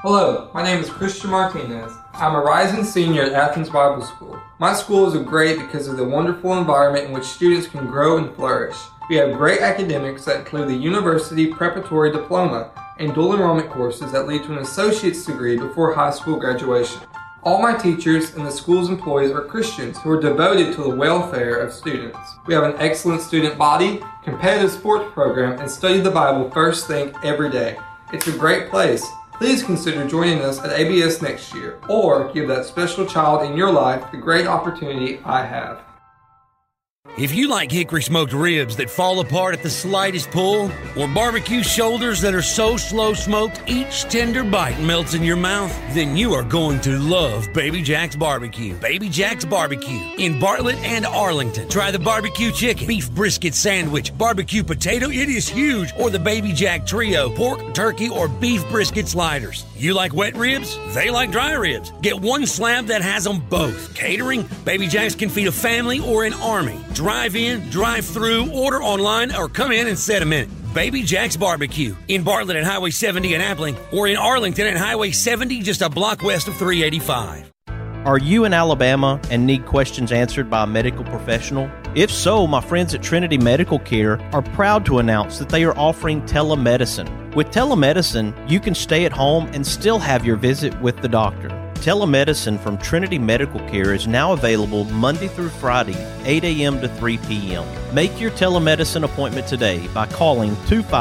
Hello, my name is Christian Martinez. I'm a rising senior at Athens Bible School. My school is great because of the wonderful environment in which students can grow and flourish. We have great academics that include the University Preparatory Diploma and dual enrollment courses that lead to an associate's degree before high school graduation. All my teachers and the school's employees are Christians who are devoted to the welfare of students. We have an excellent student body, competitive sports program, and study the Bible first thing every day. It's a great place. Please consider joining us at ABS next year, or give that special child in your life the great opportunity I have. If you like hickory smoked ribs that fall apart at the slightest pull, or barbecue shoulders that are so slow smoked each tender bite melts in your mouth, then you are going to love Baby Jack's Barbecue. Baby Jack's Barbecue in Bartlett and Arlington. Try the barbecue chicken, beef brisket sandwich, barbecue potato, it is huge, or the Baby Jack Trio, pork, turkey, or beef brisket sliders. You like wet ribs? They like dry ribs. Get one slab that has them both. Catering? Baby Jack's can feed a family or an army. Drive in, drive through, order online, or come in and set a minute. Baby Jack's Barbecue in Bartlett at Highway 70 in Appling, or in Arlington at Highway 70 just a block west of 385. Are you in Alabama and need questions answered by a medical professional? If so, my friends at Trinity Medical Care are proud to announce that they are offering telemedicine. With telemedicine, you can stay at home and still have your visit with the doctor. Telemedicine from Trinity Medical Care is now available Monday through Friday, 8 a.m. to 3 p.m. Make your telemedicine appointment today by calling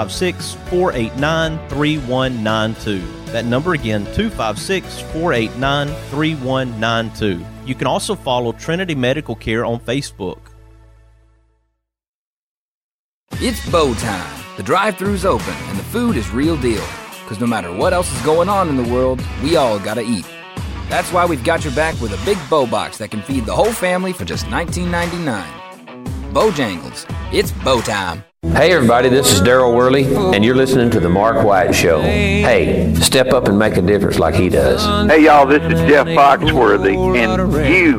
256-489-3192. That number again, 256-489-3192. You can also follow Trinity Medical Care on Facebook. It's bow time. The drive-thru's open and the food is real deal. Because no matter what else is going on in the world, we all gotta eat. That's why we've got your back with a big bow box that can feed the whole family for just $19.99. Bojangles, it's bow time. Hey everybody, this is Daryl Worley, and you're listening to The Mark White Show. Hey, step up and make a difference like he does. Hey y'all, this is Jeff Foxworthy, and you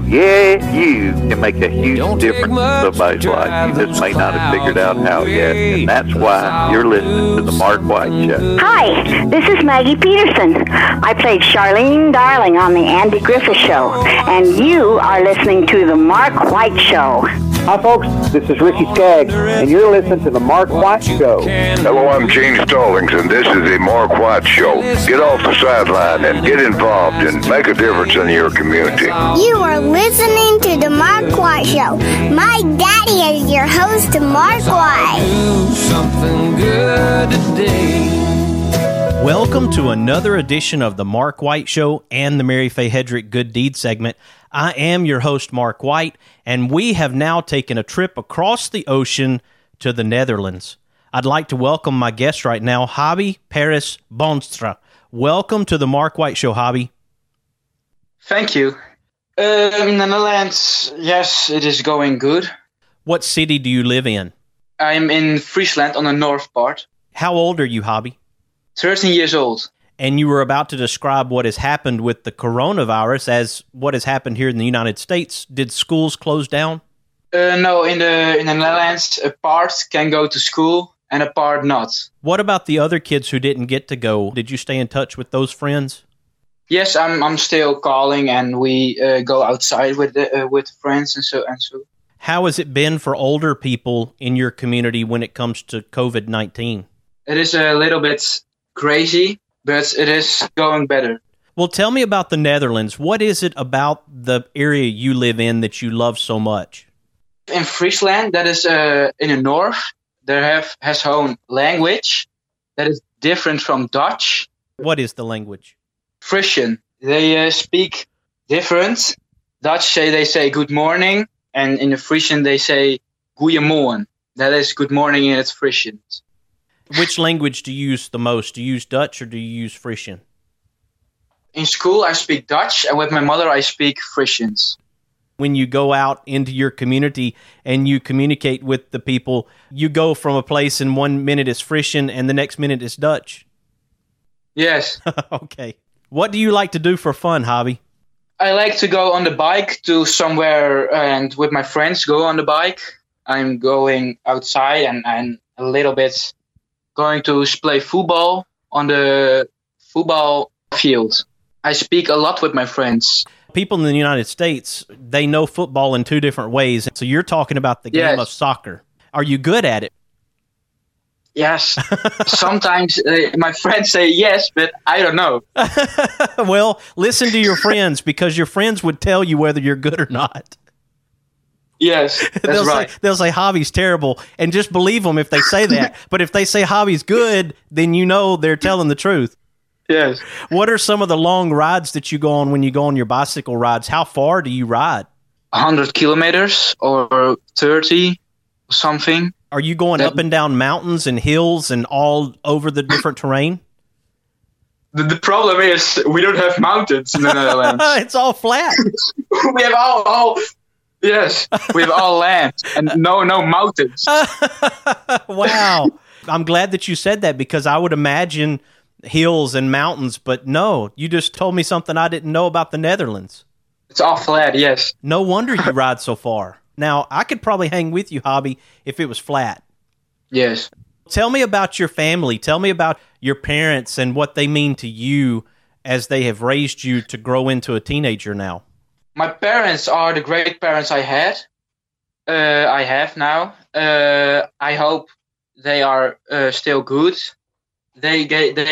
can make a huge difference in somebody's life. You just may not have figured out how yet, and that's why you're listening to The Mark White Show. Hi, this is Maggie Peterson. I played Charlene Darling on The Andy Griffith Show, and you are listening to The Mark White Show. Hi folks, this is Ricky Skaggs, and you're listening to The Mark White Show. Hello, I'm Gene Stallings, and this is The Mark White Show. Get off the sideline and get involved and make a difference in your community. You are listening to The Mark White Show. My daddy is your host, Mark White. Do something good today. Welcome to another edition of The Mark White Show and the Mary Faye Hedrick Good Deed segment. I am your host, Mark White, and we have now taken a trip across the ocean to the Netherlands. I'd like to welcome my guest right now, Hobby Paris Boonstra. Welcome to the Mark White Show, Hobby. Thank you. In the Netherlands, yes, it is going good. What city do you live in? I'm in Friesland on the north part. How old are you, Hobby? 13 years old. And you were about to describe what has happened with the coronavirus as what has happened here in the United States. Did schools close down? No, in the Netherlands, a part can go to school and a part not. What about the other kids who didn't get to go? Did you stay in touch with those friends? Yes, I'm still calling, and we go outside with friends and so. How has it been for older people in your community when it comes to COVID-19? It is a little bit crazy, but it is going better. Well, tell me about the Netherlands. What is it about the area you live in that you love so much? In Friesland, that is in the north, has own language that is different from Dutch. What is the language? Frisian. They speak different. Dutch they say good morning, and in the Frisian they say goeiemorgen. That is good morning in its Frisian. Which language do you use the most? Do you use Dutch or do you use Frisian? In school, I speak Dutch, and with my mother, I speak Frisians. When you go out into your community and you communicate with the people, you go from a place and 1 minute is Frisian and the next minute is Dutch. Yes. Okay. What do you like to do for fun, Hobby? I like to go on the bike to somewhere and with my friends go on the bike. I'm going outside and a little bit going to play football on the football field. I speak a lot with my friends. People in the United States, they know football in two different ways. So you're talking about the game of soccer. Are you good at it? Yes. Sometimes my friends say yes, but I don't know. Well, listen to your friends, because your friends would tell you whether you're good or not. Yes, that's right. They'll say Javi's terrible, and just believe them if they say that. But if they say Javi's good, then you know they're telling the truth. Yes. What are some of the long rides that you go on when you go on your bicycle rides? How far do you ride? 100 kilometers or 30, something. Are you going up and down mountains and hills and all over the different terrain? The problem is we don't have mountains in the Netherlands. It's all flat. We have all yes, we have all land and no mountains. Wow. I'm glad that you said that, because I would imagine hills and mountains, but no, you just told me something I didn't know about the Netherlands. It's all flat, yes. No wonder you ride so far. Now, I could probably hang with you, Javi, if it was flat. Yes. Tell me about your family. Tell me about your parents and what they mean to you as they have raised you to grow into a teenager now. My parents are the great parents I had. I have now. I hope they are still good. They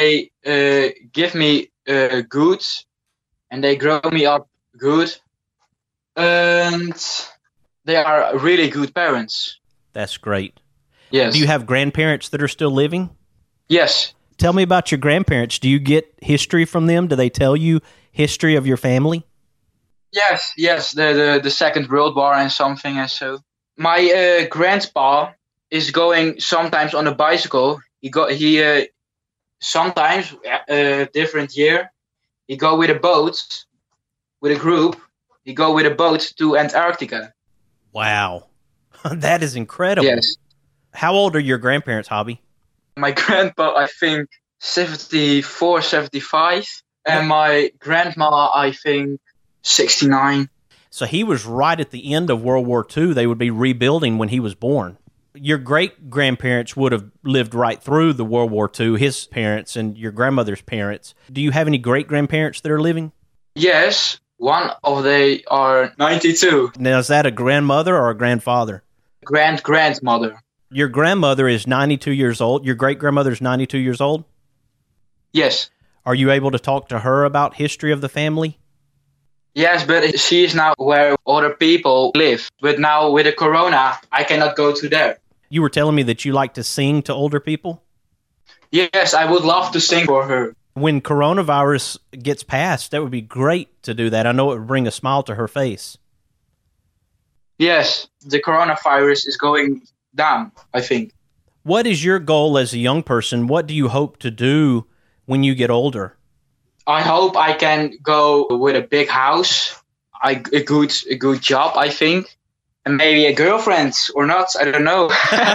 give me good, and they grow me up good, and they are really good parents. That's great. Yes. Do you have grandparents that are still living? Yes. Tell me about your grandparents. Do you get history from them? Do they tell you history of your family? Yes. The Second World War and something and so. My grandpa is going sometimes on a bicycle. He sometimes different year. He go with a boat, with a group. He go with a boat to Antarctica. Wow, that is incredible. Yes. How old are your grandparents, Javi? My grandpa, I think 74, 75, and my grandma, I think 69. So he was right at the end of World War II. They would be rebuilding when he was born. Your great-grandparents would have lived right through the World War II, his parents and your grandmother's parents. Do you have any great-grandparents that are living? Yes, one of they are 92. Now, is that a grandmother or a grandfather? Grandmother. Your grandmother is 92 years old. Your great-grandmother is 92 years old? Yes. Are you able to talk to her about history of the family? Yes, but she is now where other people live. But now with the corona, I cannot go to there. You were telling me that you like to sing to older people? Yes, I would love to sing for her. When coronavirus gets passed, that would be great to do that. I know it would bring a smile to her face. Yes, the coronavirus is going down, I think. What is your goal as a young person? What do you hope to do when you get older? I hope I can go with a big house, a good job, I think, and maybe a girlfriend or not. I don't know.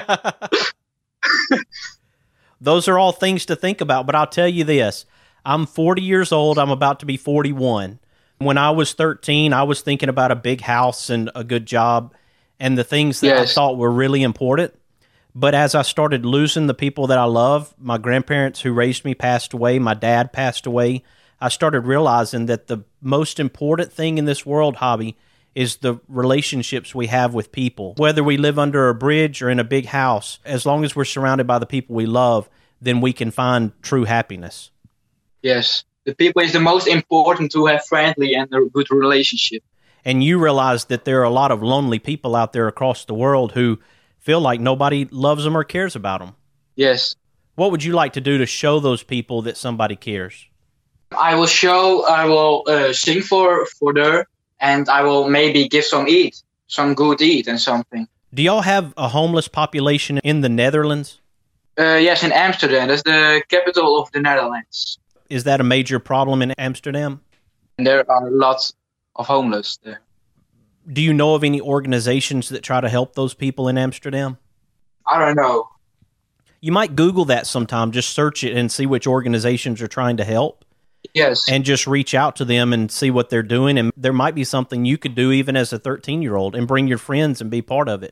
Those are all things to think about, but I'll tell you this. I'm 40 years old. I'm about to be 41. When I was 13, I was thinking about a big house and a good job and the things that I thought were really important. But as I started losing the people that I love, my grandparents who raised me passed away, my dad passed away, I started realizing that the most important thing in this world, Javi, is the relationships we have with people. Whether we live under a bridge or in a big house, as long as we're surrounded by the people we love, then we can find true happiness. Yes, the people is the most important to have friendly and a good relationship. And you realize that there are a lot of lonely people out there across the world who feel like nobody loves them or cares about them. Yes. What would you like to do to show those people that somebody cares? I will sing for them, and I will maybe give some good eat and something. Do y'all have a homeless population in the Netherlands? Yes, in Amsterdam. That's the capital of the Netherlands. Is that a major problem in Amsterdam? And there are lots of homeless there. Do you know of any organizations that try to help those people in Amsterdam? I don't know. You might Google that sometime. Just search it and see which organizations are trying to help. Yes. And just reach out to them and see what they're doing. And there might be something you could do even as a 13-year-old and bring your friends and be part of it.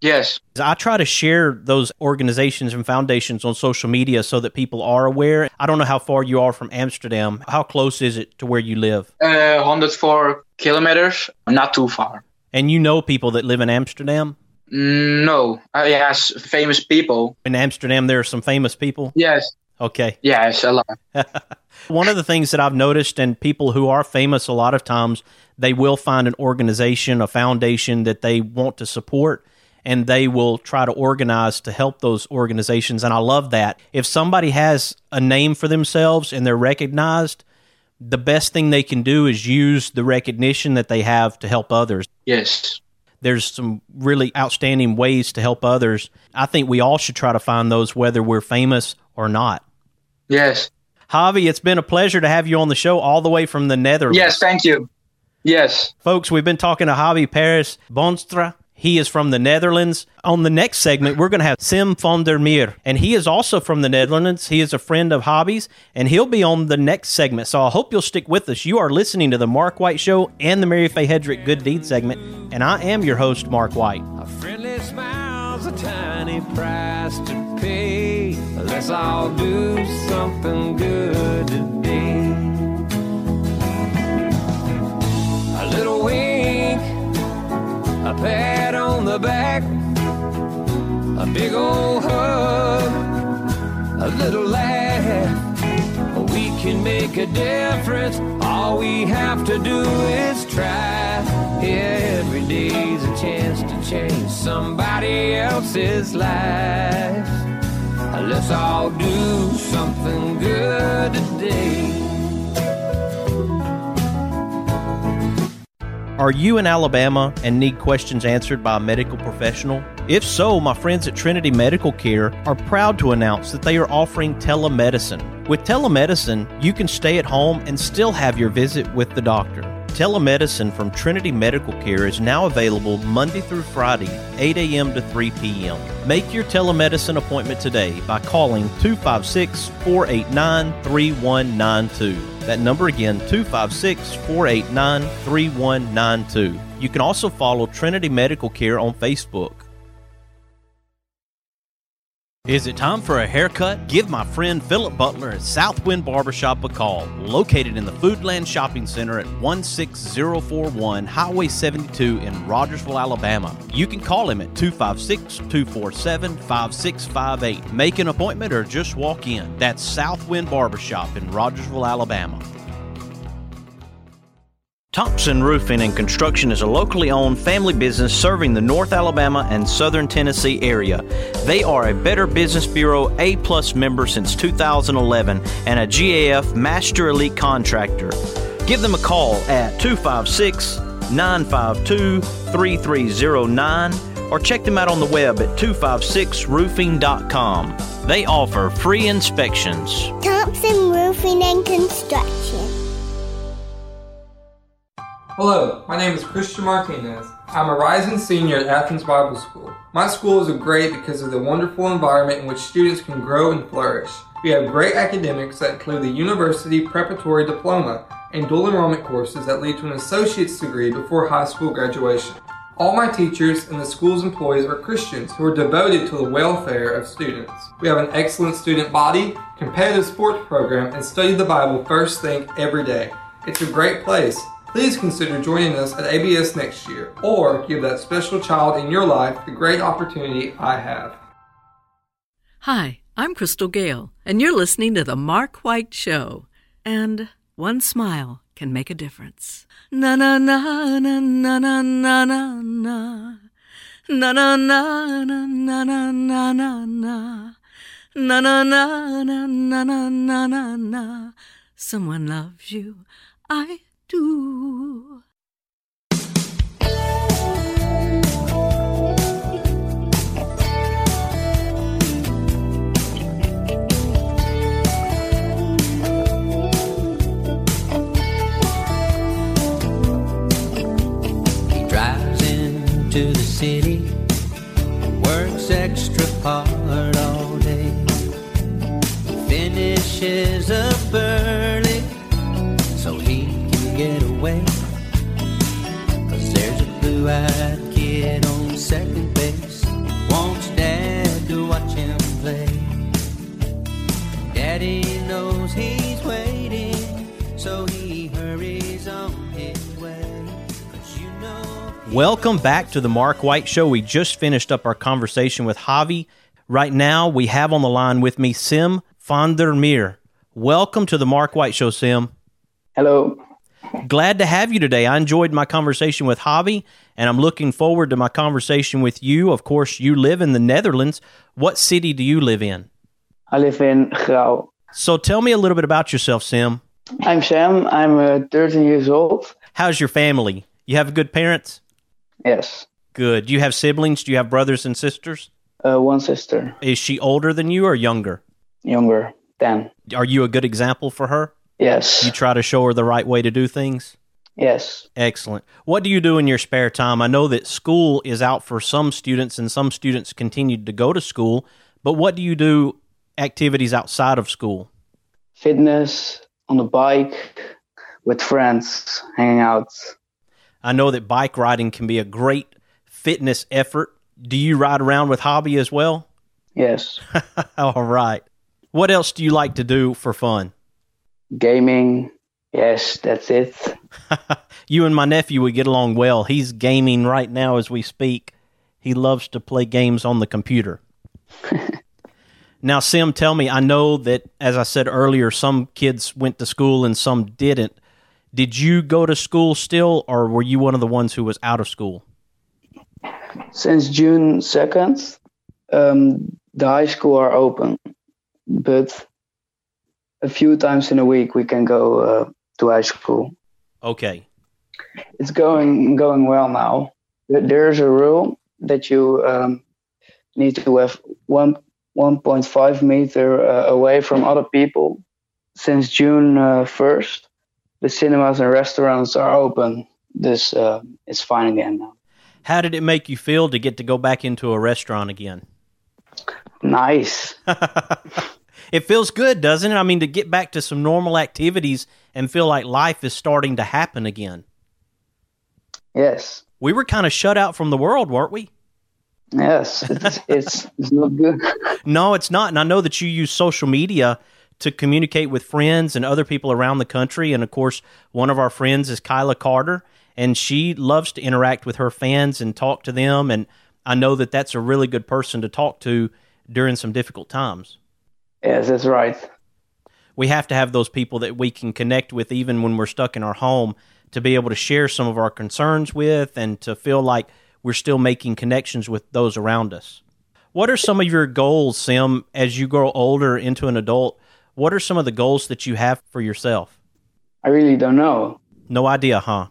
Yes. I try to share those organizations and foundations on social media so that people are aware. I don't know how far you are from Amsterdam. How close is it to where you live? 104 kilometers, not too far. And you know people that live in Amsterdam? No. Yes, famous people. In Amsterdam, there are some famous people? Yes. Okay. Yes, a lot. One of the things that I've noticed, and people who are famous, a lot of times, they will find an organization, a foundation that they want to support, and they will try to organize to help those organizations. And I love that. If somebody has a name for themselves and they're recognized, the best thing they can do is use the recognition that they have to help others. Yes. There's some really outstanding ways to help others. I think we all should try to find those, whether we're famous or not. Yes. Javi, it's been a pleasure to have you on the show all the way from the Netherlands. Yes, thank you. Yes. Folks, we've been talking to Javi Perez Boonstra. He is from the Netherlands. On the next segment, we're going to have Sim van der Meer, and he is also from the Netherlands. He is a friend of Javi's, and he'll be on the next segment, so I hope you'll stick with us. You are listening to The Mark White Show and the Mary Faye Hedrick Good Deed segment, and I am your host, Mark White. A friendly smile's a tiny price to pay. Let's all do something good today. A little wink, a pat on the back, a big old hug, a little laugh. We can make a difference. All we have to do is try. Yeah, every day's a chance to change somebody else's life. Let's all do something good today. Are you in Alabama and need questions answered by a medical professional? If so, my friends at Trinity Medical Care are proud to announce that they are offering telemedicine. With telemedicine, you can stay at home and still have your visit with the doctor. Telemedicine from Trinity Medical Care is now available Monday through Friday, 8 a.m. to 3 p.m. Make your telemedicine appointment today by calling 256-489-3192. That number again, 256-489-3192. You can also follow Trinity Medical Care on Facebook. Is it time for a haircut? Give my friend Philip Butler at Southwind Barbershop a call. Located in the Foodland Shopping Center at 16041 Highway 72 in Rogersville, Alabama. You can call him at 256-247-5658. Make an appointment or just walk in. That's Southwind Barbershop in Rogersville, Alabama. Thompson Roofing and Construction is a locally owned family business serving the North Alabama and Southern Tennessee area. They are a Better Business Bureau A+ member since 2011 and a GAF Master Elite Contractor. Give them a call at 256-952-3309 or check them out on the web at 256roofing.com. They offer free inspections. Thompson Roofing and Construction. Hello, my name is Christian Martinez. I'm a rising senior at Athens Bible School. My school is great because of the wonderful environment in which students can grow and flourish. We have great academics that include the University Preparatory Diploma and dual enrollment courses that lead to an associate's degree before high school graduation. All my teachers and the school's employees are Christians who are devoted to the welfare of students. We have an excellent student body, competitive sports program, and study the Bible first thing every day. It's a great place. Please consider joining us at ABS next year, or give that special child in your life the great opportunity I have. Hi, I'm Crystal Gale, and you're listening to The Mark White Show. And one smile can make a difference. Na na na na na na na na na. Na na na na na na na na na. Na na na na na na na na na. Someone loves you. I do. He drives into the city, works extra hard all day, finishes up early so he get away, 'cause there's a blue-eyed kid on second base Welcome back to the Mark White Show. We just finished up our conversation with Javi. Right now, we have on the line with me Sim van der Meer. Welcome to the Mark White Show, Sim. Hello. Glad to have you today. I enjoyed my conversation with Javi, and I'm looking forward to my conversation with you. Of course, you live in the Netherlands. What city do you live in? I live in Grauw. So tell me a little bit about yourself, Sim. I'm Sam. I'm 13 years old. How's your family? You have good parents? Yes. Good. Do you have siblings? Do you have brothers and sisters? One sister. Is she older than you or younger? Younger, 10. Are you a good example for her? Yes. You try to show her the right way to do things? Yes. Excellent. What do you do in your spare time? I know that school is out for some students and some students continue to go to school, but what do you do activities outside of school? Fitness, on the bike, with friends, hanging out. I know that bike riding can be a great fitness effort. Do you ride around with hobby as well? Yes. All right. What else do you like to do for fun? Gaming. Yes, that's it. You and my nephew would get along well. He's gaming right now as we speak. He loves to play games on the computer. Now, Sim, tell me, I know that, as I said earlier, some kids went to school and some didn't. Did you go to school still, or were you one of the ones who was out of school? Since June 2nd, the high school are open, but a few times in a week we can go to high school. Okay. It's going well now. There's a rule that you need to have 1.5 meter away from other people. Since June 1st, the cinemas and restaurants are open. This is fine again now. How did it make you feel to get to go back into a restaurant again? Nice. It feels good, doesn't it? I mean, to get back to some normal activities and feel like life is starting to happen again. Yes. We were kind of shut out from the world, weren't we? Yes, it's not good. No, it's not. And I know that you use social media to communicate with friends and other people around the country. And, of course, one of our friends is Kyla Carter, and she loves to interact with her fans and talk to them. And I know that that's a really good person to talk to during some difficult times. Yes, that's right. We have to have those people that we can connect with even when we're stuck in our home, to be able to share some of our concerns with and to feel like we're still making connections with those around us. What are some of your goals, Sim, as you grow older into an adult? What are some of the goals that you have for yourself? I really don't know. No idea, huh?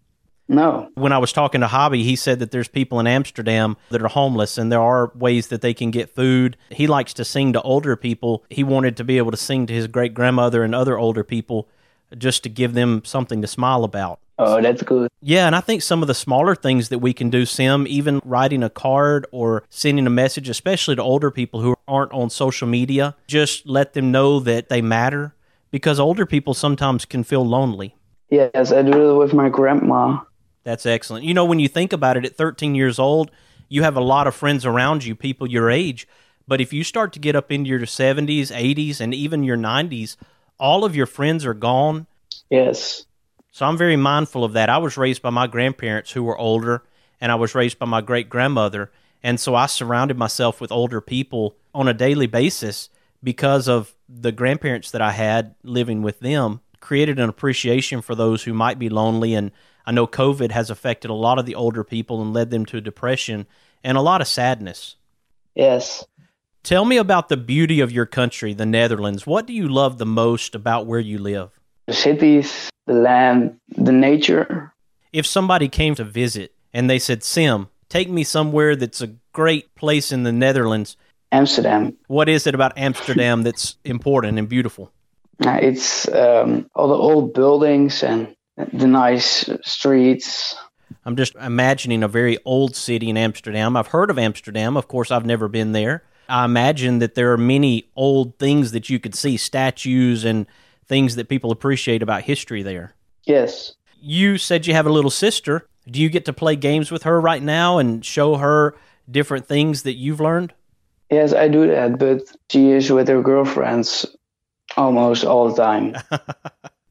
No. When I was talking to Hobby, he said that there's people in Amsterdam that are homeless, and there are ways that they can get food. He likes to sing to older people. He wanted to be able to sing to his great-grandmother and other older people just to give them something to smile about. Oh, that's good. Yeah, and I think some of the smaller things that we can do, Sim, even writing a card or sending a message, especially to older people who aren't on social media, just let them know that they matter, because older people sometimes can feel lonely. Yes, I do it with my grandma. That's excellent. You know, when you think about it, at 13 years old, you have a lot of friends around you, people your age, but if you start to get up into your 70s, 80s, and even your 90s, all of your friends are gone. Yes. So I'm very mindful of that. I was raised by my grandparents who were older, and I was raised by my great-grandmother, and so I surrounded myself with older people on a daily basis because of the grandparents that I had living with them, created an appreciation for those who might be lonely, and I know COVID has affected a lot of the older people and led them to depression and a lot of sadness. Yes. Tell me about the beauty of your country, the Netherlands. What do you love the most about where you live? The cities, the land, the nature. If somebody came to visit and they said, Sim, take me somewhere that's a great place in the Netherlands. Amsterdam. What is it about Amsterdam that's important and beautiful? It's all the old buildings and the nice streets. I'm just imagining a very old city in Amsterdam. I've heard of Amsterdam. Of course, I've never been there. I imagine that there are many old things that you could see, statues and things that people appreciate about history there. Yes. You said you have a little sister. Do you get to play games with her right now and show her different things that you've learned? Yes, I do that, but she is with her girlfriends almost all the time.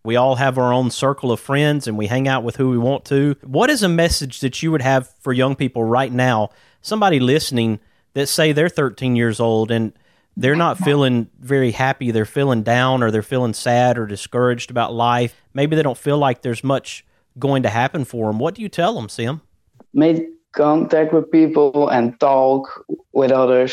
We all have our own circle of friends, and we hang out with who we want to. What is a message that you would have for young people right now, somebody listening that say they're 13 years old and they're not feeling very happy, they're feeling down, or they're feeling sad or discouraged about life? Maybe they don't feel like there's much going to happen for them. What do you tell them, Sim? Make contact with people and talk with others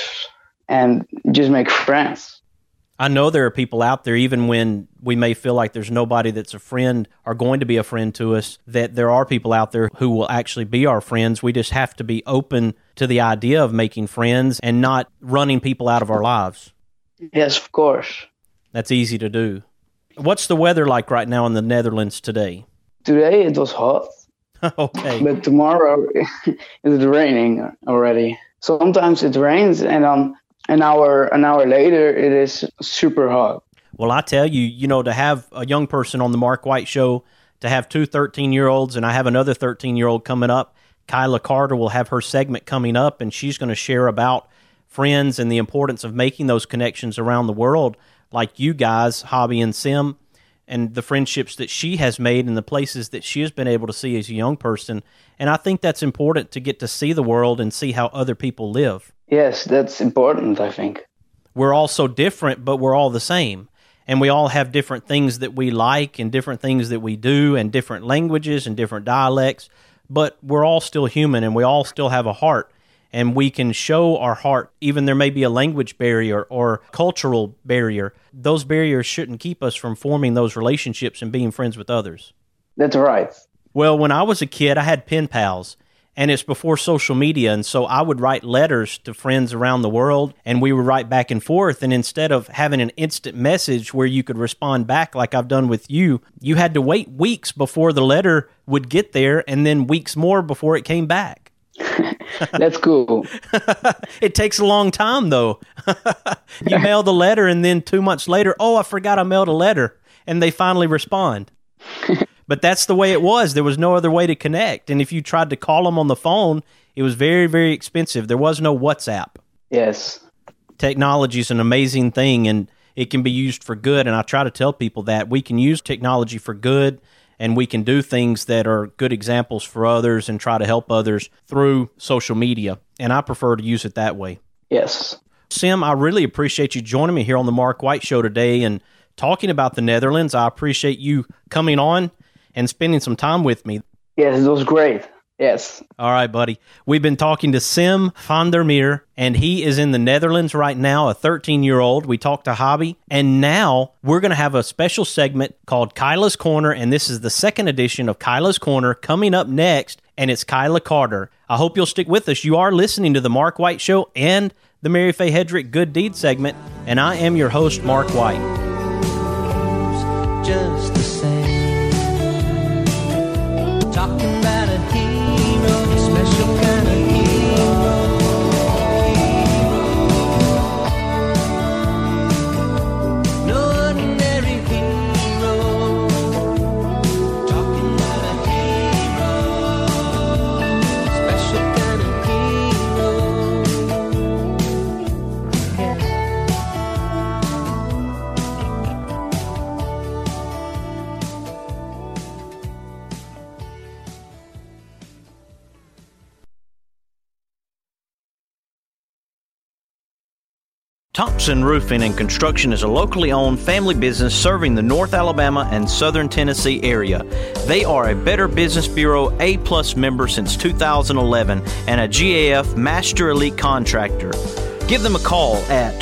and just make friends. I know there are people out there, even when we may feel like there's nobody that's a friend or going to be a friend to us, that there are people out there who will actually be our friends. We just have to be open to the idea of making friends and not running people out of our lives. Yes, of course. That's easy to do. What's the weather like right now in the Netherlands today? Today it was hot. Okay. But tomorrow it's raining already. Sometimes it rains and an hour later it is super hot. Well, I tell you, to have a young person on the Mark White Show, to have two 13-year-olds, and I have another 13-year-old coming up. Kyla Carter will have her segment coming up, and she's going to share about friends and the importance of making those connections around the world, like you guys, Hobby and Sim, and the friendships that she has made and the places that she has been able to see as a young person. And I think that's important, to get to see the world and see how other people live. Yes, that's important, I think. We're all so different, but we're all the same. And we all have different things that we like and different things that we do and different languages and different dialects. But we're all still human, and we all still have a heart. And we can show our heart, even there may be a language barrier or cultural barrier. Those barriers shouldn't keep us from forming those relationships and being friends with others. That's right. Well, when I was a kid, I had pen pals. And it's before social media, and so I would write letters to friends around the world, and we would write back and forth, and instead of having an instant message where you could respond back like I've done with you, you had to wait weeks before the letter would get there, and then weeks more before it came back. That's cool. It takes a long time, though. You mail the letter, and then 2 months later, I forgot I mailed a letter, and they finally respond. But that's the way it was. There was no other way to connect. And if you tried to call them on the phone, it was very, very expensive. There was no WhatsApp. Yes. Technology is an amazing thing, and it can be used for good. And I try to tell people that we can use technology for good, and we can do things that are good examples for others and try to help others through social media. And I prefer to use it that way. Yes. Sim, I really appreciate you joining me here on the Mark White Show today and talking about the Netherlands. I appreciate you coming on and spending some time with me. Yes, it was great. Yes. All right, buddy. We've been talking to Sim van der Meer, and he is in the Netherlands right now, a 13-year-old. We talked to Hobby, and now we're going to have a special segment called Kyla's Corner, and this is the second edition of Kyla's Corner coming up next, and it's Kyla Carter. I hope you'll stick with us. You are listening to The Mark White Show and the Mary Faye Hedrick Good Deed segment, and I am your host, Mark White. Just the same. Talking about a hero, special kind of hero. No ordinary hero. Talking about a hero, special kind of Thompson Roofing and Construction is a locally owned family business serving the North Alabama and Southern Tennessee area. They are a Better Business Bureau A+ member since 2011 and a GAF Master Elite Contractor. Give them a call at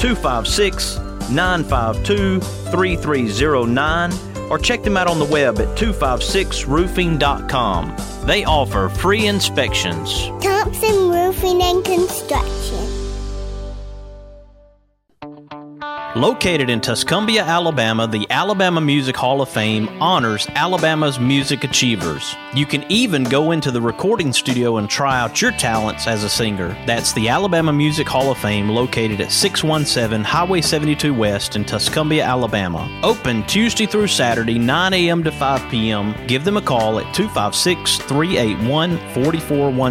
256-952-3309 or check them out on the web at 256roofing.com. They offer free inspections. Thompson Roofing and Construction. Located in Tuscumbia, Alabama, the Alabama Music Hall of Fame honors Alabama's music achievers. You can even go into the recording studio and try out your talents as a singer. That's the Alabama Music Hall of Fame, located at 617 Highway 72 West in Tuscumbia, Alabama. Open Tuesday through Saturday, 9 a.m. to 5 p.m. Give them a call at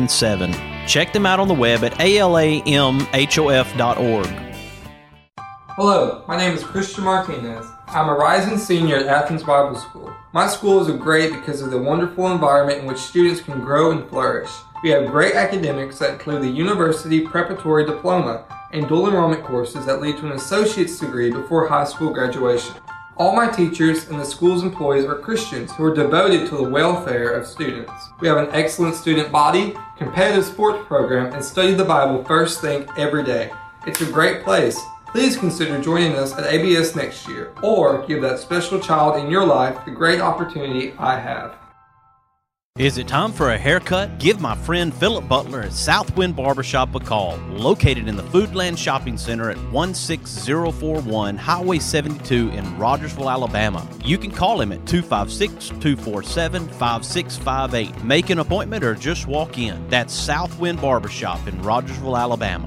256-381-4417. Check them out on the web at alamhof.org. Hello, my name is Christian Martinez. I'm a rising senior at Athens Bible School. My school is great because of the wonderful environment in which students can grow and flourish. We have great academics that include the University Preparatory Diploma and dual enrollment courses that lead to an associate's degree before high school graduation. All my teachers and the school's employees are Christians who are devoted to the welfare of students. We have an excellent student body, competitive sports program, and study the Bible first thing every day. It's a great place. Please consider joining us at ABS next year, or give that special child in your life the great opportunity I have. Is it time for a haircut? Give my friend Philip Butler at Southwind Barbershop a call, located in the Foodland Shopping Center at 16041 Highway 72 in Rogersville, Alabama. You can call him at 256-247-5658. Make an appointment or just walk in. That's Southwind Barbershop in Rogersville, Alabama.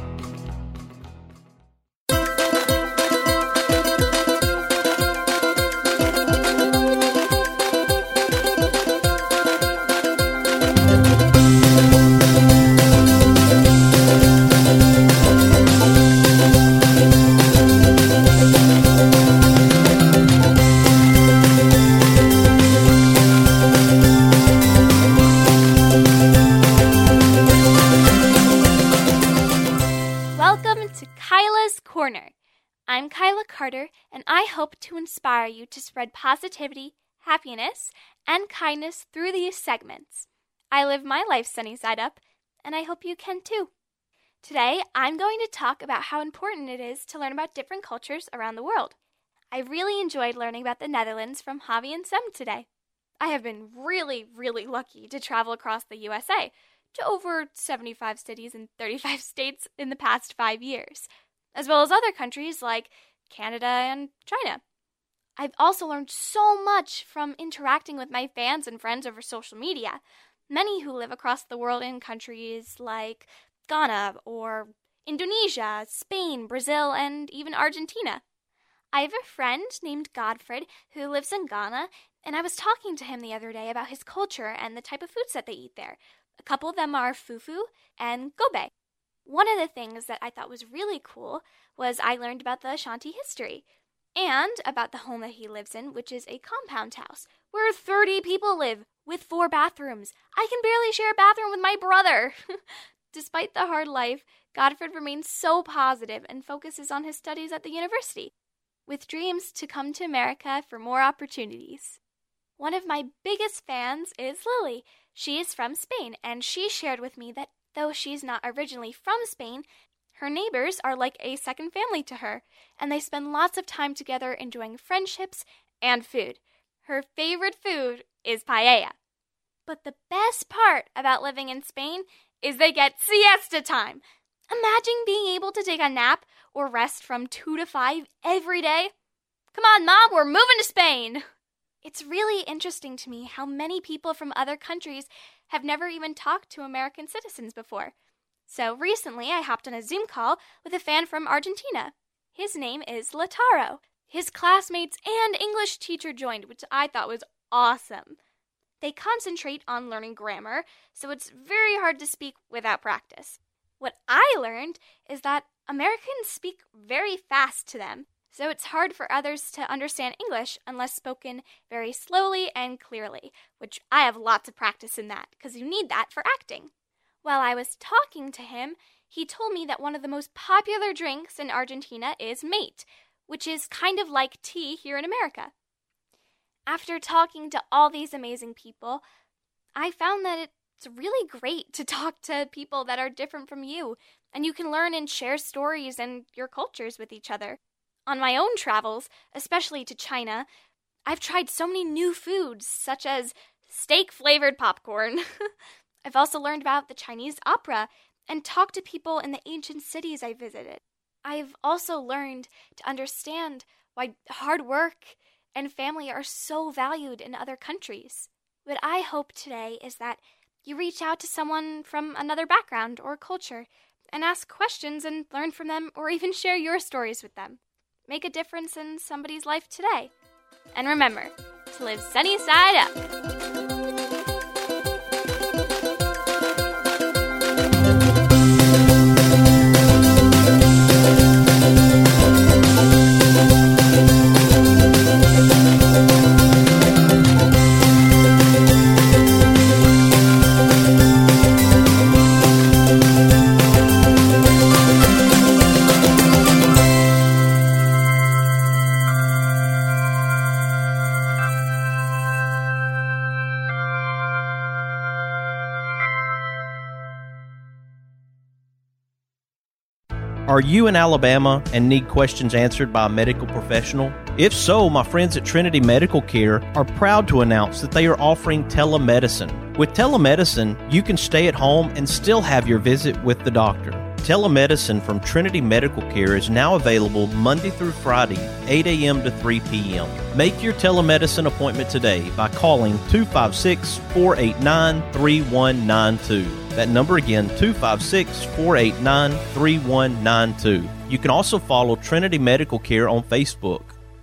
I'm Kyla Carter, and I hope to inspire you to spread positivity, happiness, and kindness through these segments. I live my life sunny side up, and I hope you can too. Today, I'm going to talk about how important it is to learn about different cultures around the world. I really enjoyed learning about the Netherlands from Javi and Sem today. I have been really lucky to travel across the USA to over 75 cities in 35 states in the past 5 years, as well as other countries like Canada and China. I've also learned so much from interacting with my fans and friends over social media, many who live across the world in countries like Ghana or Indonesia, Spain, Brazil, and even Argentina. I have a friend named Godfred who lives in Ghana, and I was talking to him the other day about his culture and the type of foods that they eat there. A couple of them are fufu and gobe. One of the things that I thought was really cool was I learned about the Ashanti history and about the home that he lives in, which is a compound house where 30 people live with 4 bathrooms. I can barely share a bathroom with my brother. Despite the hard life, Godfred remains so positive and focuses on his studies at the university, with dreams to come to America for more opportunities. One of my biggest fans is Lily. She is from Spain, and she shared with me that though she's not originally from Spain, her neighbors are like a second family to her, and they spend lots of time together enjoying friendships and food. Her favorite food is paella. But the best part about living in Spain is they get siesta time. Imagine being able to take a nap or rest from 2 to 5 every day. Come on, Mom, we're moving to Spain. It's really interesting to me how many people from other countries have never even talked to American citizens before. So recently I hopped on a Zoom call with a fan from Argentina. His name is Lautaro. His classmates and English teacher joined, which I thought was awesome. They concentrate on learning grammar, so it's very hard to speak without practice. What I learned is that Americans speak very fast to them, so it's hard for others to understand English unless spoken very slowly and clearly, which I have lots of practice in that, because you need that for acting. While I was talking to him, he told me that one of the most popular drinks in Argentina is mate, which is kind of like tea here in America. After talking to all these amazing people, I found that it's really great to talk to people that are different from you, and you can learn and share stories and your cultures with each other. On my own travels, especially to China, I've tried so many new foods, such as steak-flavored popcorn. I've also learned about the Chinese opera and talked to people in the ancient cities I visited. I've also learned to understand why hard work and family are so valued in other countries. What I hope today is that you reach out to someone from another background or culture and ask questions and learn from them, or even share your stories with them. Make a difference in somebody's life today. And remember to live sunny side up. Are you in Alabama and need questions answered by a medical professional? If so, my friends at Trinity Medical Care are proud to announce that they are offering telemedicine. With telemedicine, you can stay at home and still have your visit with the doctor. Telemedicine from Trinity Medical Care is now available Monday through Friday, 8 a.m. to 3 p.m. Make your telemedicine appointment today by calling 256-489-3192. That number again, 256-489-3192. You can also follow Trinity Medical Care on Facebook.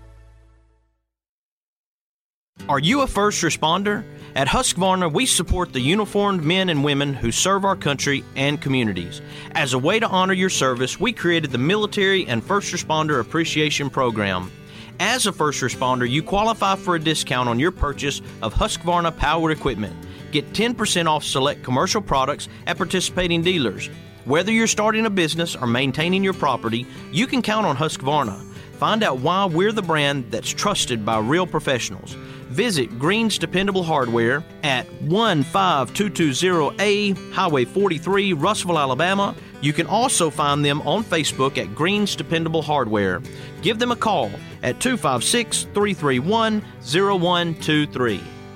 Are you a first responder? At Husqvarna, we support the uniformed men and women who serve our country and communities. As a way to honor your service, we created the Military and First Responder Appreciation Program. As a first responder, you qualify for a discount on your purchase of Husqvarna powered equipment. Get 10% off select commercial products at participating dealers. Whether you're starting a business or maintaining your property, you can count on Husqvarna. Find out why we're the brand that's trusted by real professionals. Visit Green's Dependable Hardware at 15220A Highway 43, Russellville, Alabama. You can also find them on Facebook at Green's Dependable Hardware. Give them a call at 256-331-0123.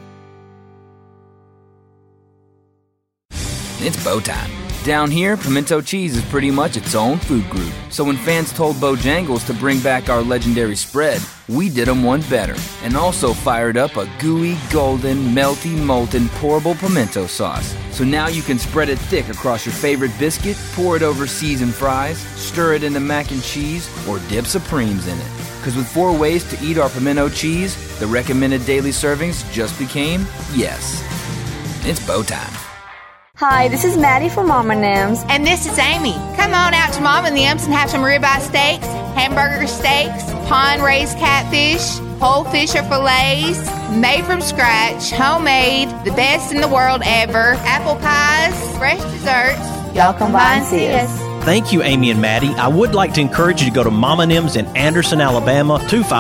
It's Bo time. Down here, pimento cheese is pretty much its own food group. So when fans told Bojangles to bring back our legendary spread, we did them one better and also fired up a gooey, golden, melty, molten, pourable pimento sauce. So now you can spread it thick across your favorite biscuit, pour it over seasoned fries, stir it into mac and cheese, or dip Supremes in it. Because with 4 ways to eat our pimento cheese, the recommended daily servings just became yes. It's Bo time. Hi, this is Maddie from Mama Nims. And this is Amy. Come on out to Mama Nims and have some ribeye steaks, hamburger steaks, pond-raised catfish, whole fish or fillets, made from scratch, homemade, the best in the world ever, apple pies, fresh desserts. Y'all come by and see us. Thank you, Amy and Maddie. I would like to encourage you to go to Mama Nims in Anderson, Alabama,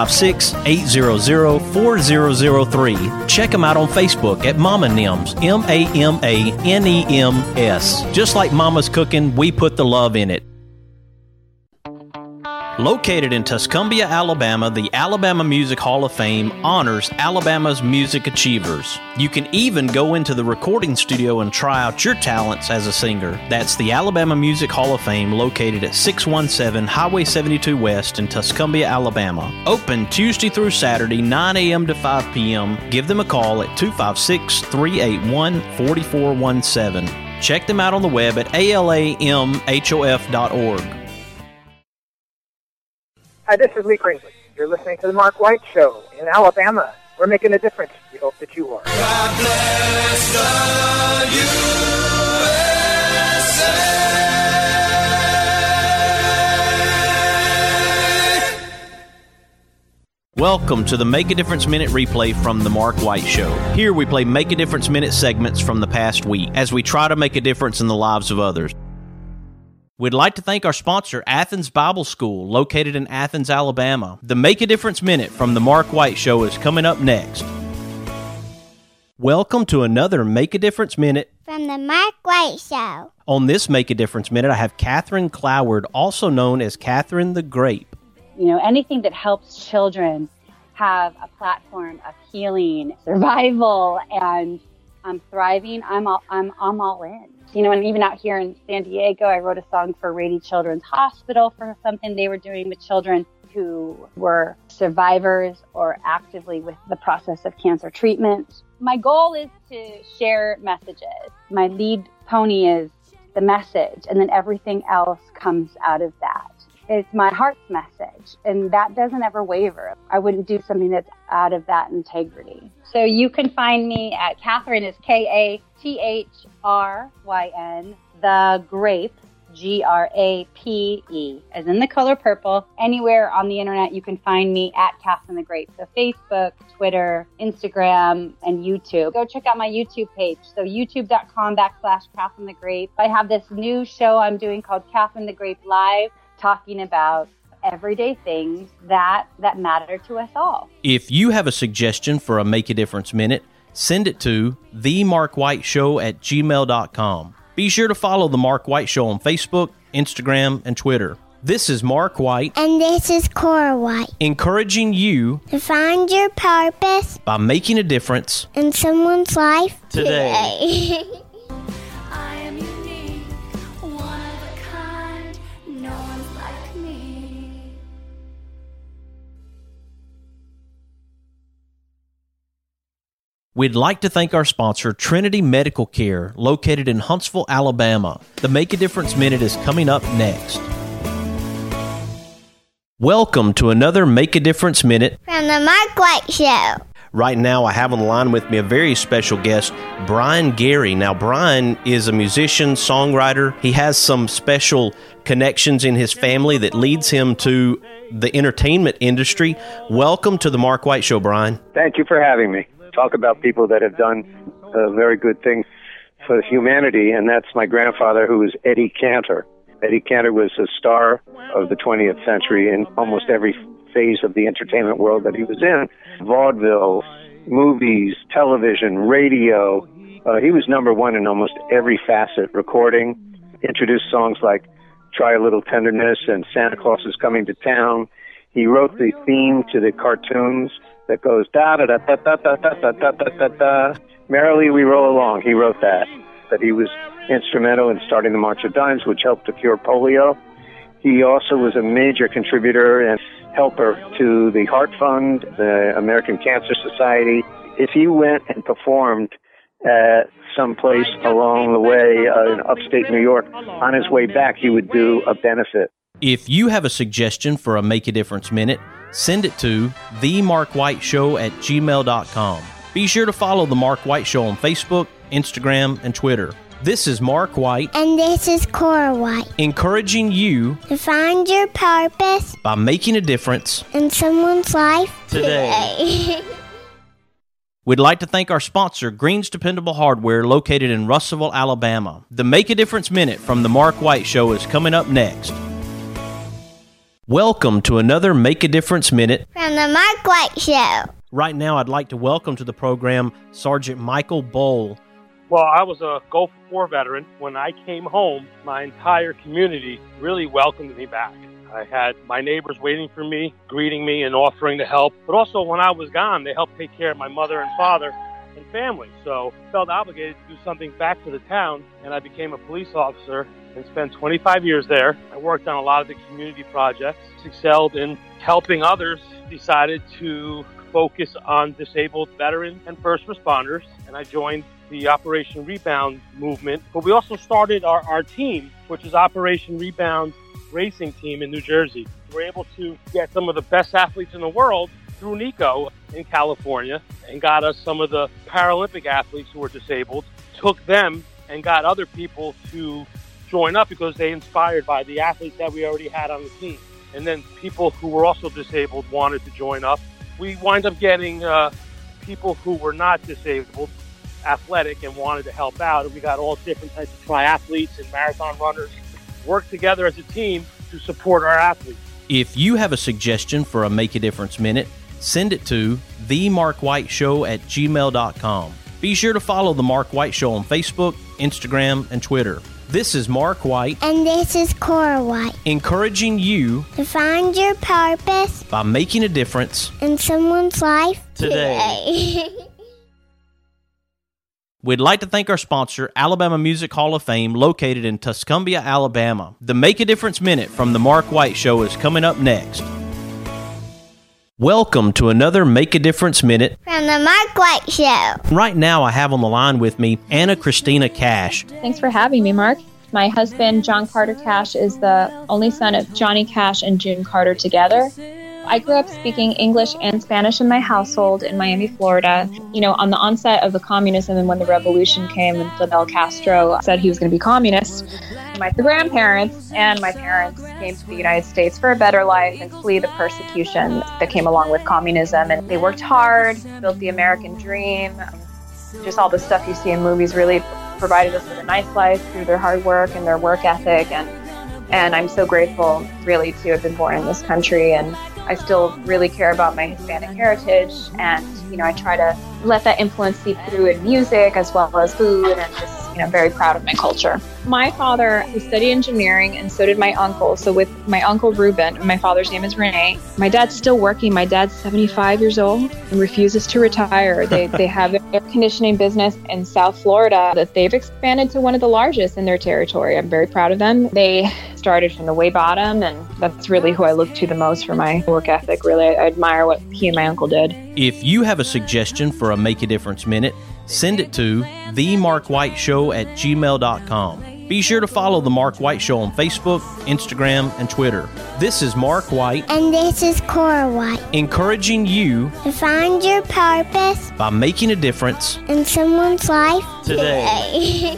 256-800-4003. Check them out on Facebook at Mama Nims, MAMANEMS. Just like Mama's cooking, we put the love in it. Located in Tuscumbia, Alabama, the Alabama Music Hall of Fame honors Alabama's music achievers. You can even go into the recording studio and try out your talents as a singer. That's the Alabama Music Hall of Fame, located at 617 Highway 72 West in Tuscumbia, Alabama. Open Tuesday through Saturday, 9 a.m. to 5 p.m. Give them a call at 256-381-4417. Check them out on the web at alamhof.org. Hi, this is Lee Cringley. You're listening to The Mark White Show in Alabama. We're making a difference. We hope that you are. God bless the USA. Welcome to the Make a Difference Minute replay from The Mark White Show. Here we play Make a Difference Minute segments from the past week as we try to make a difference in the lives of others. We'd like to thank our sponsor, Athens Bible School, located in Athens, Alabama. The Make a Difference Minute from The Mark White Show is coming up next. Welcome to another Make a Difference Minute from The Mark White Show. On this Make a Difference Minute, I have Catherine Cloward, also known as Catherine the Grape. You know, anything that helps children have a platform of healing, survival, and thriving, I'm all in. You know, and even out here in San Diego, I wrote a song for Rady Children's Hospital for something they were doing with children who were survivors or actively with the process of cancer treatment. My goal is to share messages. My lead pony is the message, and then everything else comes out of that. It's my heart's message, and that doesn't ever waver. I wouldn't do something that's out of that integrity. So you can find me at Catherine is Kathryn, the Grape, Grape, as in the color purple. Anywhere on the internet, you can find me at Catherine the Grape. So Facebook, Twitter, Instagram, and YouTube. Go check out my YouTube page. So youtube.com/Catherine the Grape. I have this new show I'm doing called Catherine the Grape Live, talking about everyday things that matter to us all. If you have a suggestion for a Make a Difference Minute, send it to themarkwhiteshow@gmail.com. Be sure to follow The Mark White Show on Facebook, Instagram, and Twitter. This is Mark White. And this is Cora White. Encouraging you to find your purpose by making a difference in someone's life today. I am unique, one of a kind, no one's like me. We'd like to thank our sponsor, Trinity Medical Care, located in Huntsville, Alabama. The Make a Difference Minute is coming up next. Welcome to another Make a Difference Minute from the Mark White Show. Right now, I have on the line with me a very special guest, Brian Gary. Now, Brian is a musician, songwriter. He has some special connections in his family that leads him to the entertainment industry. Welcome to the Mark White Show, Brian. Thank you for having me. Talk about people that have done very good things for humanity, and that's my grandfather, who was Eddie Cantor. Eddie Cantor was a star of the 20th century in almost every phase of the entertainment world that he was in. Vaudeville, movies, television, radio. He was number one in almost every facet. Recording, introduced songs like Try a Little Tenderness and Santa Claus is Coming to Town. He wrote the theme to the cartoons that goes da-da-da-da-da-da-da-da-da-da. Merrily We Roll Along. He wrote that. That he was instrumental in starting the March of Dimes, which helped to cure polio. He also was a major contributor and helper to the Heart Fund, the American Cancer Society. If he went and performed at some place along the way in upstate New York, on his way back, he would do a benefit. If you have a suggestion for a Make a Difference Minute, send it to themarkwhiteshow@gmail.com. Be sure to follow The Mark White Show on Facebook, Instagram, and Twitter. This is Mark White. And this is Cora White. Encouraging you to find your purpose by making a difference in someone's life today. We'd like to thank our sponsor, Green's Dependable Hardware, located in Russellville, Alabama. The Make a Difference Minute from The Mark White Show is coming up next. Welcome to another Make a Difference Minute from the Mark White Show. Right now, I'd like to welcome to the program Sergeant Michael Bowl. Well, I was a Gulf War veteran. When I came home, my entire community really welcomed me back. I had my neighbors waiting for me, greeting me and offering to help. But also when I was gone, they helped take care of my mother and father and family. So I felt obligated to do something back for the town, and I became a police officer and spent 25 years there. I worked on a lot of the community projects, excelled in helping others, decided to focus on disabled veterans and first responders, and I joined the Operation Rebound movement. But we also started our team, which is Operation Rebound Racing Team in New Jersey. We're able to get some of the best athletes in the world through NICO in California and got us some of the Paralympic athletes who were disabled, took them and got other people to join up because they inspired by the athletes that we already had on the team. And then people who were also disabled wanted to join up. We wind up getting people who were not disabled, athletic, and wanted to help out. And we got all different types of triathletes and marathon runners work together as a team to support our athletes. If you have a suggestion for a Make a Difference Minute, send it to themarkwhiteshow@gmail.com. Be sure to follow The Mark White Show on Facebook, Instagram, and Twitter. This is Mark White. And this is Cora White. Encouraging you to find your purpose by making a difference in someone's life today. We'd like to thank our sponsor, Alabama Music Hall of Fame, located in Tuscumbia, Alabama. The Make a Difference Minute from The Mark White Show is coming up next. Welcome to another Make a Difference Minute from the Mark White Show. Right now, I have on the line with me Anna Christina Cash. Thanks for having me, Mark. My husband, John Carter Cash, is the only son of Johnny Cash and June Carter together. I grew up speaking English and Spanish in my household in Miami, Florida. You know, on the onset of the communism and when the revolution came and Fidel Castro said he was going to be communist, my grandparents and my parents came to the United States for a better life and flee the persecution that came along with communism. And they worked hard, built the American dream. Just all the stuff you see in movies really provided us with a nice life through their hard work and their work ethic. And I'm so grateful, really, to have been born in this country. And I still really care about my Hispanic heritage, and I try to let that influence seep through in music as well as food and just I'm very proud of my culture. My father, he studied engineering, and so did my uncle. So with my uncle Ruben, my father's name is Renee. My dad's still working. My dad's 75 years old and refuses to retire. They have an air conditioning business in South Florida that they've expanded to one of the largest in their territory. I'm very proud of them. They started from the way bottom, and that's really who I look to the most for my work ethic. Really, I admire what he and my uncle did. If you have a suggestion for a Make a Difference Minute, send it to themarkwhiteshow@gmail.com. Be sure to follow The Mark White Show on Facebook, Instagram, and Twitter. This is Mark White. And this is Cora White. Encouraging you to find your purpose by making a difference in someone's life today.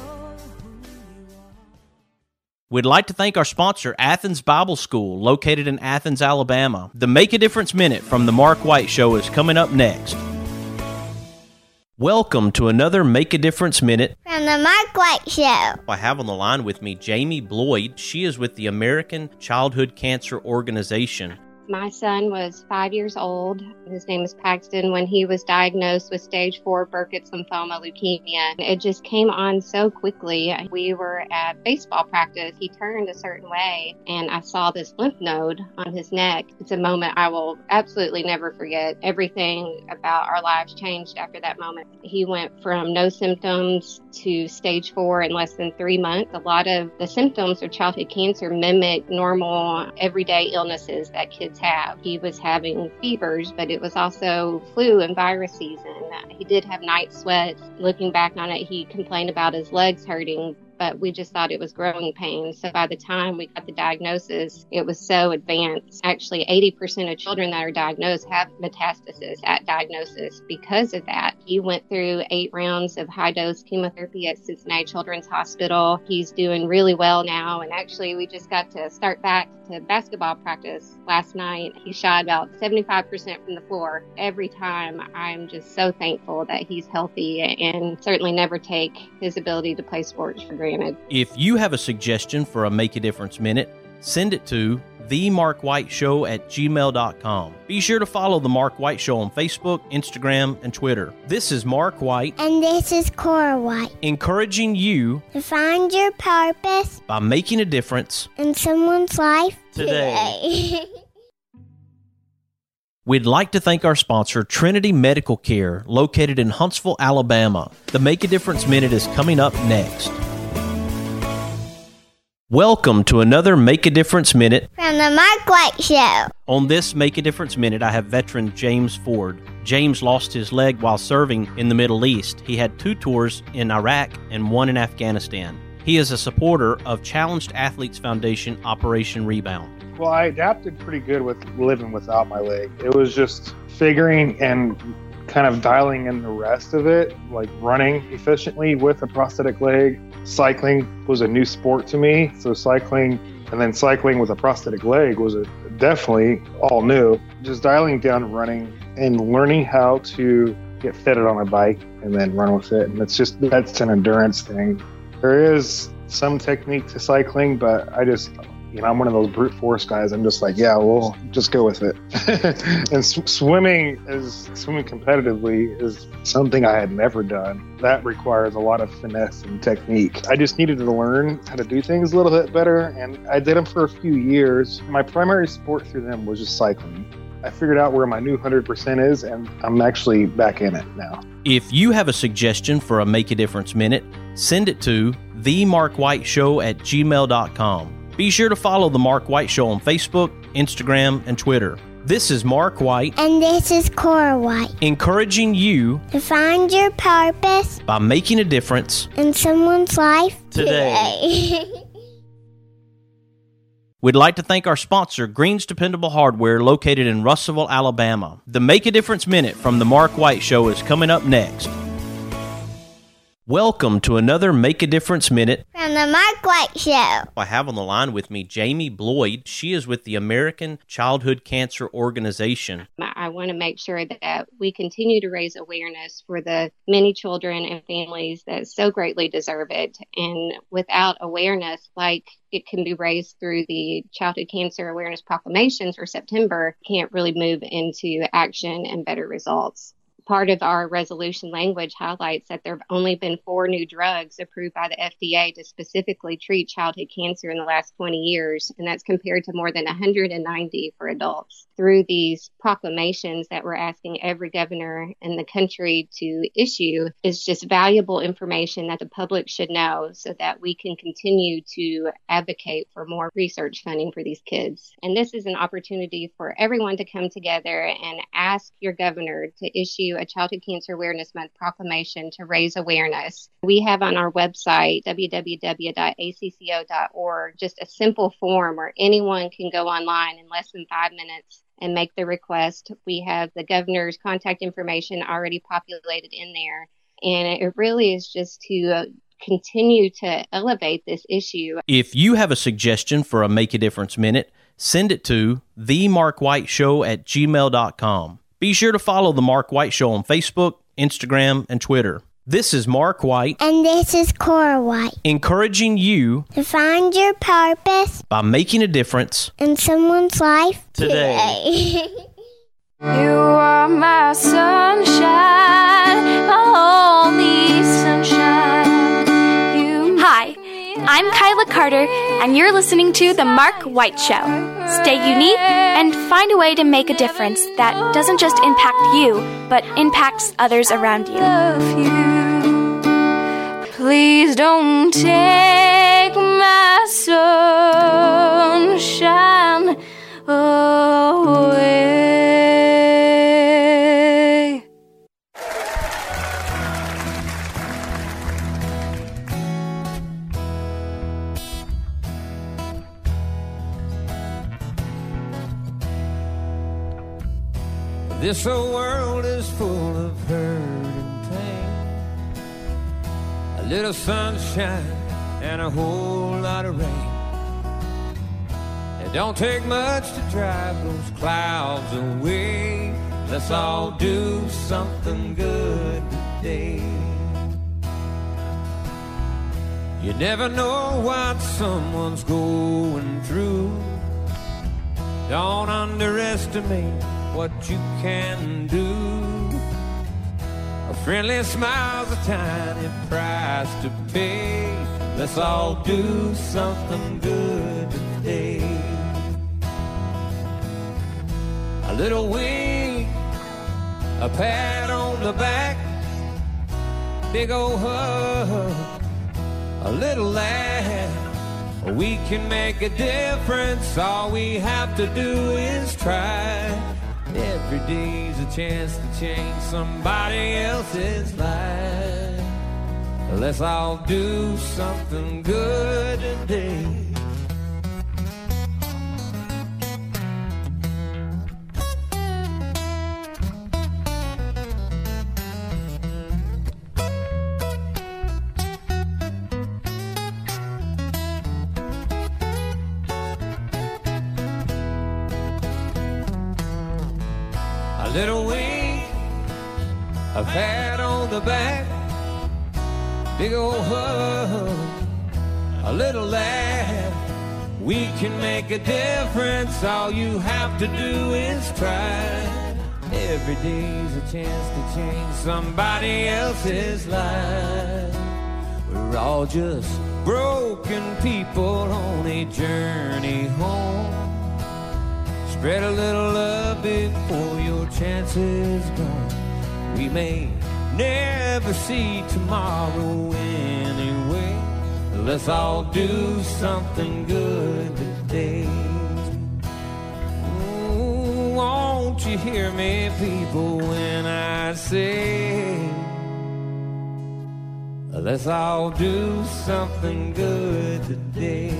We'd like to thank our sponsor, Athens Bible School, located in Athens, Alabama. The Make a Difference Minute from The Mark White Show is coming up next. Welcome to another Make a Difference Minute from The Mark White Show. I have on the line with me Jamie Bloyd. She is with the American Childhood Cancer Organization. My son was 5 years old. His name is Paxton when he was diagnosed with stage 4 Burkitt's lymphoma leukemia. It just came on so quickly. We were at baseball practice. He turned a certain way and I saw this lymph node on his neck. It's a moment I will absolutely never forget. Everything about our lives changed after that moment. He went from no symptoms to stage 4 in less than 3 months. A lot of the symptoms of childhood cancer mimic normal everyday illnesses that kids have. He was having fevers, but it was also flu and virus season. He did have night sweats. Looking back on it, he complained about his legs hurting, but we just thought it was growing pains. So by the time we got the diagnosis, it was so advanced. Actually, 80% of children that are diagnosed have metastasis at diagnosis because of that. He went through 8 rounds of high-dose chemotherapy at Cincinnati Children's Hospital. He's doing really well now, and actually we just got to start back to basketball practice last night. He shot about 75% from the floor. Every time, I'm just so thankful that he's healthy and certainly never take his ability to play sports for granted. If you have a suggestion for a Make a Difference Minute, send it to themarkwhiteshow@gmail.com. Be sure to follow The Mark White Show on Facebook, Instagram, and Twitter. This is Mark White. And this is Cora White. Encouraging you to find your purpose by making a difference in someone's life today. We'd like to thank our sponsor, Trinity Medical Care, located in Huntsville, Alabama. The Make a Difference Minute is coming up next. Welcome to another Make a Difference Minute from The Mark White Show. On this Make a Difference Minute, I have veteran James Ford. James lost his leg while serving in the Middle East. He had 2 tours in Iraq and 1 in Afghanistan. He is a supporter of Challenged Athletes Foundation Operation Rebound. Well, I adapted pretty good with living without my leg. It was just figuring and kind of dialing in the rest of it, like running efficiently with a prosthetic leg. Cycling was a new sport to me, so cycling and then cycling with a prosthetic leg was definitely all new. Just dialing down running and learning how to get fitted on a bike and then run with it. And that's an endurance thing. There is some technique to cycling, but I'm one of those brute force guys. I'm just like, yeah, we'll just go with it. And swimming competitively is something I had never done. That requires a lot of finesse and technique. I just needed to learn how to do things a little bit better, and I did them for a few years. My primary sport through them was just cycling. I figured out where my new 100% is, and I'm actually back in it now. If you have a suggestion for a Make a Difference Minute, send it to themarkwhiteshow@gmail.com. Be sure to follow The Mark White Show on Facebook, Instagram, and Twitter. This is Mark White. And this is Cora White. Encouraging you to find your purpose by making a difference in someone's life today. We'd like to thank our sponsor, Green's Dependable Hardware, located in Russellville, Alabama. The Make a Difference Minute from The Mark White Show is coming up next. Welcome to another Make a Difference Minute from The Mark White Show. I have on the line with me Jamie Bloyd. She is with the American Childhood Cancer Organization. I want to make sure that we continue to raise awareness for the many children and families that so greatly deserve it. And without awareness, like it can be raised through the Childhood Cancer Awareness Proclamations for September, can't really move into action and better results. Part of our resolution language highlights that there have only been 4 new drugs approved by the FDA to specifically treat childhood cancer in the last 20 years, and that's compared to more than 190 for adults. Through these proclamations that we're asking every governor in the country to issue is just valuable information that the public should know so that we can continue to advocate for more research funding for these kids. And this is an opportunity for everyone to come together and ask your governor to issue a Childhood Cancer Awareness Month proclamation to raise awareness. We have on our website, www.acco.org, just a simple form where anyone can go online in less than 5 minutes and make the request. We have the governor's contact information already populated in there. And it really is just to continue to elevate this issue. If you have a suggestion for a Make a Difference Minute, send it to themarkwhiteshow@gmail.com. Be sure to follow The Mark White Show on Facebook, Instagram, and Twitter. This is Mark White. And this is Cora White. Encouraging you to find your purpose by making a difference in someone's life today. You are my sunshine, my only sunshine. Hi, I'm Kyla Carter, and you're listening to The Mark White Show. Stay unique and find a way to make a difference that doesn't just impact you, but impacts others around you. Please don't take my sunshine away. This old world is full of hurt and pain. A little sunshine and a whole lot of rain. It don't take much to drive those clouds away. Let's all do something good today. You never know what someone's going through. Don't underestimate what you can do. A friendly smile's a tiny price to pay. Let's all do something good today. A little wink, a pat on the back, big old hug, a little laugh. We can make a difference. All we have to do is try. Every day's a chance to change somebody else's life. Let's all do something good today. Little wink, a pat on the back, big old hug, a little laugh. We can make a difference. All you have to do is try. Every day's a chance to change somebody else's life. We're all just broken people on a journey home. Spread a little love before your chances gone. We may never see tomorrow anyway. Let's all do something good today. Ooh, won't you hear me, people, when I say, let's all do something good today.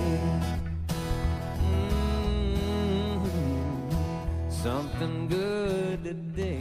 Something good today.